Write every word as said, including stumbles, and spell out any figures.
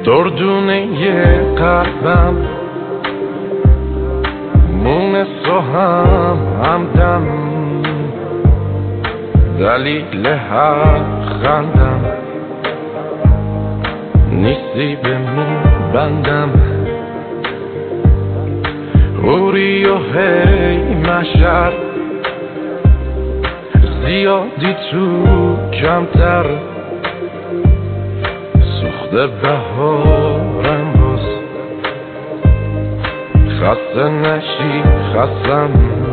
دردونه قلبم مونس رو هم همدم دلیل هر خندم نیستی به بندم اوری و هی مشر زیادی تو کمتر سوخته بهارم باز خسته نشی خستم